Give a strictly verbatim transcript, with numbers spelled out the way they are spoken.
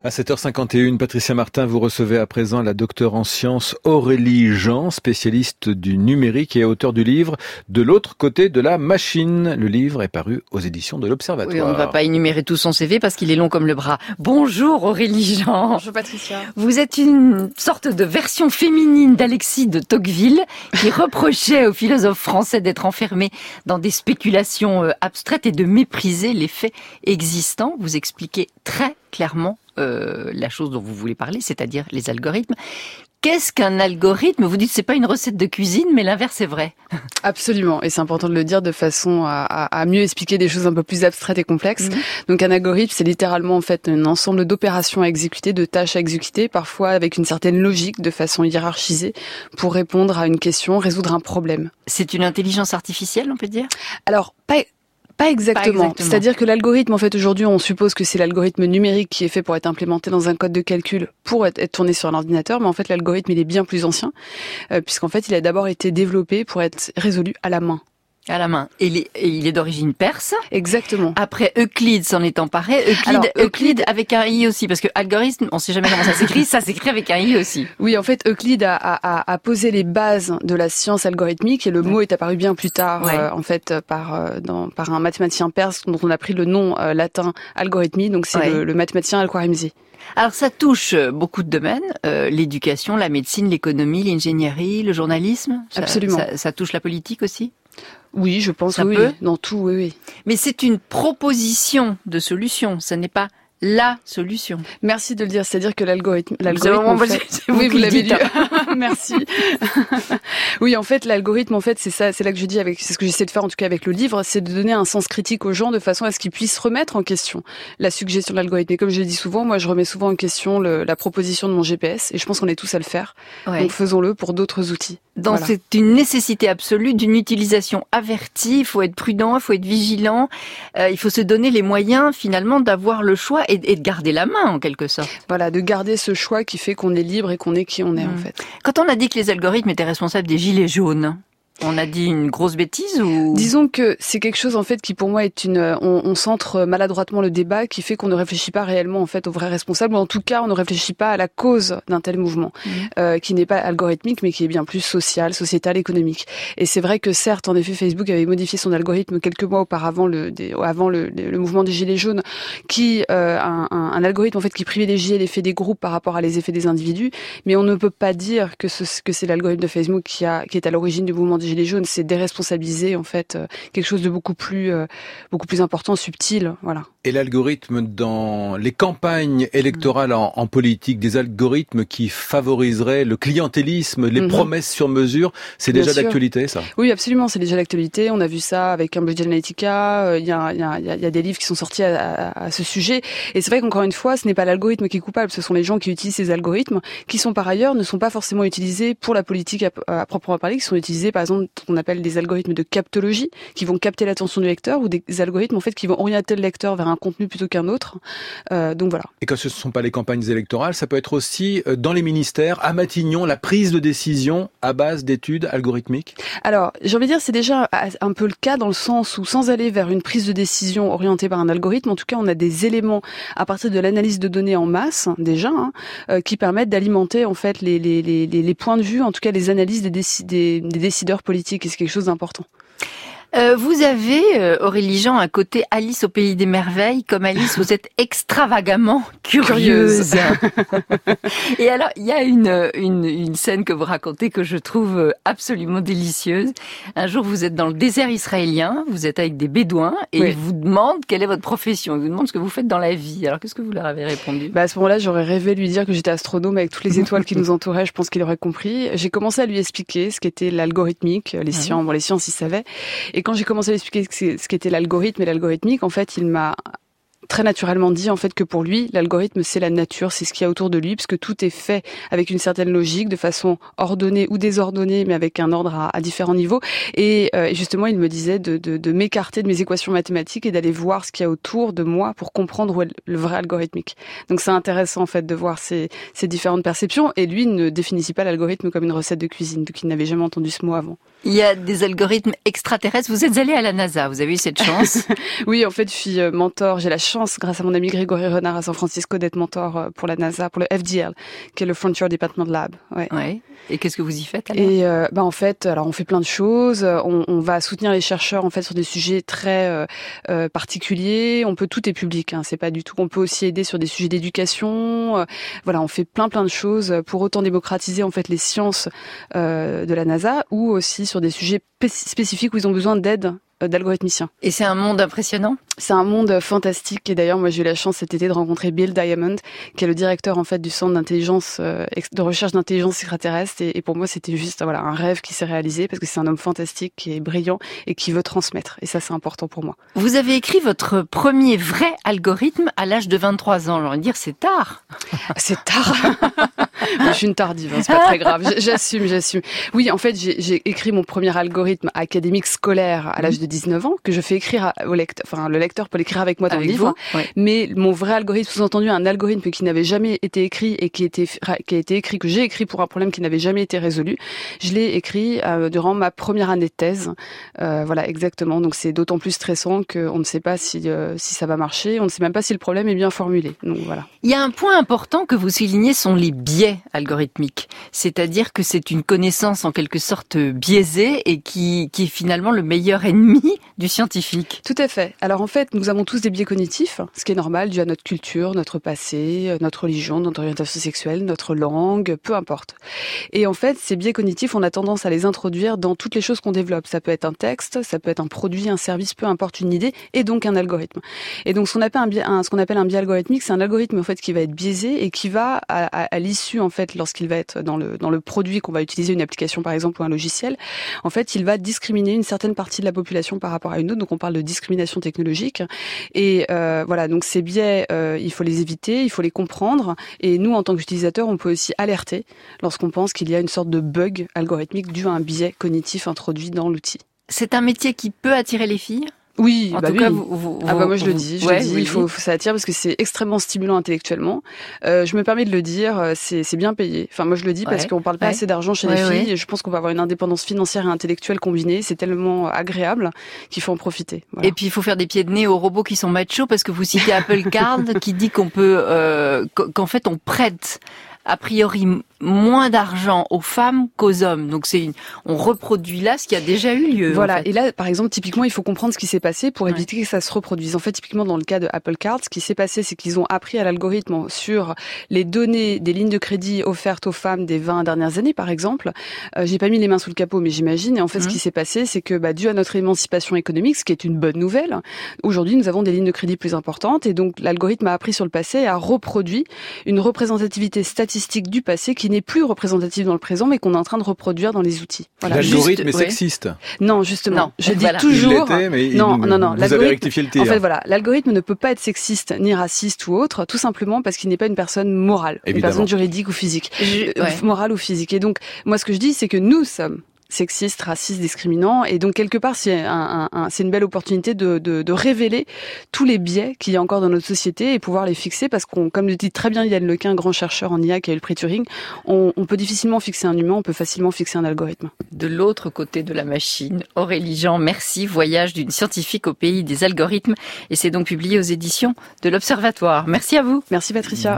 À sept heures cinquante et une, Patricia Martin, vous recevez à présent la docteure en sciences Aurélie Jean, spécialiste du numérique et auteur du livre « De l'autre côté de la machine ». Le livre est paru aux éditions de l'Observatoire. Oui, on ne va pas énumérer tout son C V parce qu'il est long comme le bras. Bonjour Aurélie Jean. Bonjour Patricia. Vous êtes une sorte de version féminine d'Alexis de Tocqueville qui reprochait aux philosophes français d'être enfermés dans des spéculations abstraites et de mépriser les faits existants. Vous expliquez très clairement euh, la chose dont vous voulez parler, c'est-à-dire les algorithmes. Qu'est-ce qu'un algorithme ? Vous dites que c'est pas une recette de cuisine, mais l'inverse est vrai. Absolument, et c'est important de le dire de façon à, à, à mieux expliquer des choses un peu plus abstraites et complexes. Mmh. Donc un algorithme, c'est littéralement en fait un ensemble d'opérations à exécuter, de tâches à exécuter, parfois avec une certaine logique, de façon hiérarchisée, pour répondre à une question, résoudre un problème. C'est une intelligence artificielle, on peut dire ? Alors, pas... Pas exactement. Pas exactement. C'est-à-dire que l'algorithme, en fait, aujourd'hui, on suppose que c'est l'algorithme numérique qui est fait pour être implémenté dans un code de calcul pour être, être tourné sur un ordinateur. Mais en fait, l'algorithme, il est bien plus ancien, euh, puisqu'en fait, il a d'abord été développé pour être résolu à la main. À la main. Et, les, et il est d'origine perse. Exactement. Après, Euclide s'en est emparé. Euclide, Alors, Euclide, Euclide avec un i aussi, parce que algorithme, on sait jamais comment ça s'écrit, ça s'écrit avec un i aussi. Oui, en fait, Euclide a, a, a posé les bases de la science algorithmique et le ouais. mot est apparu bien plus tard, ouais. euh, en fait, par, euh, dans, par un mathématicien perse dont on a pris le nom euh, latin algorithmie, donc c'est ouais. le, le mathématicien Al-Khwarizmi. Alors ça touche beaucoup de domaines, euh, l'éducation, la médecine, l'économie, l'ingénierie, le journalisme. Ça, Absolument. Ça, ça touche la politique aussi ? Oui, je pense, ça oui, peut. oui, dans tout, oui, oui. Mais c'est une proposition de solution, ce n'est pas la solution. Merci de le dire, c'est-à-dire que l'algorithme, l'algorithme, en fait... vous oui, vous l'avez lu. Hein. Merci. Oui, en fait, l'algorithme, en fait, c'est ça, c'est là que je dis avec, c'est ce que j'essaie de faire en tout cas avec le livre, c'est de donner un sens critique aux gens de façon à ce qu'ils puissent remettre en question la suggestion de l'algorithme. Et comme je le dis souvent, moi, je remets souvent en question le, la proposition de mon G P S, et je pense qu'on est tous à le faire. Ouais. Donc, faisons-le pour d'autres outils. Donc, voilà. C'est une nécessité absolue d'une utilisation avertie. Il faut être prudent, il faut être vigilant. Euh, il faut se donner les moyens, finalement, d'avoir le choix et, et de garder la main, en quelque sorte. Voilà, de garder ce choix qui fait qu'on est libre et qu'on est qui on est, mmh. en fait. Quand on a dit que les algorithmes étaient responsables des gilets jaunes, on a dit une grosse bêtise ou... Disons que c'est quelque chose en fait qui pour moi est une... On, on centre maladroitement le débat qui fait qu'on ne réfléchit pas réellement en fait aux vrais responsables, ou en tout cas on ne réfléchit pas à la cause d'un tel mouvement, mmh. euh, qui n'est pas algorithmique mais qui est bien plus social, sociétal, économique. Et c'est vrai que certes en effet Facebook avait modifié son algorithme quelques mois auparavant, le, des, avant le, le mouvement des gilets jaunes, qui euh, un, un, un algorithme en fait qui privilégiait l'effet des groupes par rapport à les effets des individus, mais on ne peut pas dire que, ce, que c'est l'algorithme de Facebook qui, a, qui est à l'origine du mouvement des gilets jaunes, c'est déresponsabiliser en fait euh, quelque chose de beaucoup plus euh, beaucoup plus important, subtil, voilà. Et l'algorithme dans les campagnes électorales en, en politique, des algorithmes qui favoriseraient le clientélisme, les mmh. promesses sur mesure, c'est déjà d'actualité ça ? Oui, absolument, c'est déjà d'actualité. On a vu ça avec Cambridge Analytica, il y a, y, a, y a des livres qui sont sortis à, à, à ce sujet. Et c'est vrai qu'encore une fois, ce n'est pas l'algorithme qui est coupable, ce sont les gens qui utilisent ces algorithmes, qui sont par ailleurs, ne sont pas forcément utilisés pour la politique à, à proprement parler, qui sont utilisés par exemple, ce qu'on appelle des algorithmes de captologie, qui vont capter l'attention du lecteur, ou des algorithmes en fait qui vont orienter le lecteur vers un contenu plutôt qu'un autre. Euh, donc voilà. Et quand ce ne sont pas les campagnes électorales, ça peut être aussi dans les ministères, à Matignon, la prise de décision à base d'études algorithmiques ? Alors, j'ai envie de dire, c'est déjà un peu le cas dans le sens où, sans aller vers une prise de décision orientée par un algorithme, en tout cas, on a des éléments à partir de l'analyse de données en masse, déjà, hein, euh, qui permettent d'alimenter en fait les, les, les, les points de vue, en tout cas les analyses des, déci- des, des décideurs politiques, et c'est quelque chose d'important. Euh, vous avez, euh, Aurélie Jean, un côté Alice au pays des merveilles. Comme Alice, vous êtes extravagamment curieuse. Et alors, il y a une, une, une scène que vous racontez que je trouve absolument délicieuse. Un jour, vous êtes dans le désert israélien, vous êtes avec des bédouins et oui. ils vous demandent quelle est votre profession. Ils vous demandent ce que vous faites dans la vie. Alors, qu'est-ce que vous leur avez répondu ? Bah, à ce moment-là, j'aurais rêvé lui dire que j'étais astronome avec toutes les étoiles qui nous entouraient. Je pense qu'il aurait compris. J'ai commencé à lui expliquer ce qu'était l'algorithmique, les sciences, ah. bon, les sciences, il savait. Et quand j'ai commencé à lui expliquer ce qu'était l'algorithme et l'algorithmique, en fait, il m'a très naturellement dit en fait que pour lui, l'algorithme c'est la nature, c'est ce qu'il y a autour de lui, puisque tout est fait avec une certaine logique, de façon ordonnée ou désordonnée, mais avec un ordre à, à différents niveaux. Et, euh, et justement, il me disait de, de, de m'écarter de mes équations mathématiques et d'aller voir ce qu'il y a autour de moi pour comprendre où est le vrai algorithmique. Donc c'est intéressant en fait de voir ces, ces différentes perceptions. Et lui ne définissait pas l'algorithme comme une recette de cuisine, donc il n'avait jamais entendu ce mot avant. Il y a des algorithmes extraterrestres. Vous êtes allé à la NASA, vous avez eu cette chance. Oui, en fait, je suis mentor. J'ai la chance chance, grâce à mon ami Grégory Renard à San Francisco, d'être mentor pour la NASA, pour le F D L, qui est le Frontier Development Lab. Ouais. ouais. Et qu'est-ce que vous y faites alors? Et euh, bah en fait, alors on fait plein de choses. On, on va soutenir les chercheurs en fait sur des sujets très euh, euh, particuliers. On peut tout est public, hein, c'est pas du tout. On peut aussi aider sur des sujets d'éducation. Euh, voilà, on fait plein plein de choses pour autant démocratiser en fait les sciences euh, de la NASA, ou aussi sur des sujets spécifiques où ils ont besoin d'aide d'algorithmiciens. Et c'est un monde impressionnant? C'est un monde fantastique. Et d'ailleurs, moi, j'ai eu la chance cet été de rencontrer Bill Diamond, qui est le directeur, en fait, du centre d'intelligence, euh, de recherche d'intelligence extraterrestre. Et, et pour moi, c'était juste, voilà, un rêve qui s'est réalisé parce que c'est un homme fantastique, qui est brillant et qui veut transmettre. Et ça, c'est important pour moi. Vous avez écrit votre premier vrai algorithme à l'âge de vingt-trois ans. J'ai envie de dire, c'est tard. C'est tard. Je suis une tardive, hein, c'est pas très grave. J'assume, j'assume. Oui, en fait, j'ai, j'ai écrit mon premier algorithme académique scolaire à l'âge de dix-neuf ans, que je fais écrire au lecteur, enfin, le lecteur peut l'écrire avec moi dans avec le livre. Vous, ouais. Mais mon vrai algorithme, sous-entendu, un algorithme qui n'avait jamais été écrit et qui était, qui a été écrit, que j'ai écrit pour un problème qui n'avait jamais été résolu. Je l'ai écrit euh, durant ma première année de thèse. Euh, voilà, exactement. Donc, c'est d'autant plus stressant qu'on ne sait pas si, euh, si ça va marcher. On ne sait même pas si le problème est bien formulé. Donc, voilà. Il y a un point important que vous soulignez, sont les biais algorithmiques. C'est-à-dire que c'est une connaissance en quelque sorte biaisée et qui, qui est finalement le meilleur ennemi du scientifique. Tout à fait. Alors en fait, nous avons tous des biais cognitifs, ce qui est normal dû à notre culture, notre passé, notre religion, notre orientation sexuelle, notre langue, peu importe. Et en fait, ces biais cognitifs, on a tendance à les introduire dans toutes les choses qu'on développe. Ça peut être un texte, ça peut être un produit, un service, peu importe, une idée, et donc un algorithme. Et donc ce qu'on appelle un biais, un, ce qu'on appelle un biais algorithmique, c'est un algorithme en fait qui va être biaisé et qui va à, à, à l'issue en fait, lorsqu'il va être dans le dans le produit qu'on va utiliser, une application par exemple ou un logiciel, en fait, il va discriminer une certaine partie de la population par rapport à une autre. Donc on parle de discrimination technologique. Et euh, voilà, donc ces biais, euh, il faut les éviter, il faut les comprendre. Et nous, en tant qu'utilisateurs, on peut aussi alerter lorsqu'on pense qu'il y a une sorte de bug algorithmique dû à un biais cognitif introduit dans l'outil. C'est un métier qui peut attirer les filles ? Oui, en bah tout oui. cas, vous, vous, ah bah moi je vous, le dis, je ouais, le dis, il faut, faut ça attire parce que c'est extrêmement stimulant intellectuellement. Euh, je me permets de le dire, c'est c'est bien payé. Enfin moi je le dis ouais, parce qu'on parle pas ouais. assez d'argent chez ouais, les filles. Ouais. Et je pense qu'on va avoir une indépendance financière et intellectuelle combinée. C'est tellement agréable qu'il faut en profiter. Voilà. Et puis il faut faire des pieds de nez aux robots qui sont machos parce que vous citez Apple Card qui dit qu'on peut, euh, qu'en fait on prête a priori moins d'argent aux femmes qu'aux hommes. Donc c'est une, on reproduit là ce qui a déjà eu lieu. Voilà. En fait. Et là, par exemple, typiquement, il faut comprendre ce qui s'est passé pour éviter ouais. que ça se reproduise. En fait, typiquement dans le cas de Apple Card, ce qui s'est passé, c'est qu'ils ont appris à l'algorithme sur les données des lignes de crédit offertes aux femmes des vingt dernières années, par exemple. Euh, j'ai pas mis les mains sous le capot, mais j'imagine. Et en fait, mmh. ce qui s'est passé, c'est que, bah, dû à notre émancipation économique, ce qui est une bonne nouvelle, aujourd'hui, nous avons des lignes de crédit plus importantes. Et donc, l'algorithme a appris sur le passé et a reproduit une représentativité statistique du passé qui n'est plus représentative dans le présent, mais qu'on est en train de reproduire dans les outils. Voilà. L'algorithme est sexiste. Ouais. Non, justement. Non. Je dis voilà. toujours. Il l'était, mais non, il, non, non. Vous avez rectifié le tir. En fait, voilà, l'algorithme ne peut pas être sexiste ni raciste ou autre, tout simplement parce qu'il n'est pas une personne morale, Évidemment. Une personne juridique ou physique, Je, ouais. morale ou physique. Et donc, moi, ce que je dis, c'est que nous sommes sexiste, raciste, discriminant, et donc quelque part c'est un, un, un, c'est une belle opportunité de, de, de révéler tous les biais qu'il y a encore dans notre société et pouvoir les fixer, parce qu'on, comme le dit très bien Yann Lequin, grand chercheur en I A qui a eu le prix Turing, on, on peut difficilement fixer un humain, on peut facilement fixer un algorithme. De l'autre côté de la machine, Aurélie Jean, merci, voyage d'une scientifique au pays des algorithmes, et c'est donc publié aux éditions de l'Observatoire. Merci à vous. Merci Patricia.